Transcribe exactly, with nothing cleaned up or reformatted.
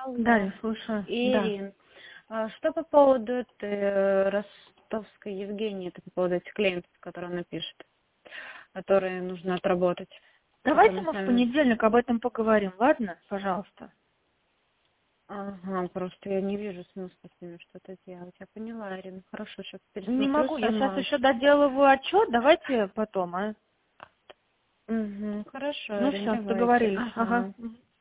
Да, Алло, я слушаю. Да. Ирин, а что по поводу этой ростовской Евгении, это по поводу этих клиентов, которые она пишет, которые нужно отработать? Давайте которые мы с в нами... понедельник об этом поговорим, ладно? Пожалуйста. Ага, просто я не вижу смысла с ними что-то делать. Я поняла, Ирина. Хорошо, сейчас Не пересмотрю могу, я сейчас сама. еще доделываю отчет, давайте потом, а? Угу, хорошо, Ну Ирин, все, давайте. договорились. Ага. Ага. Мгм.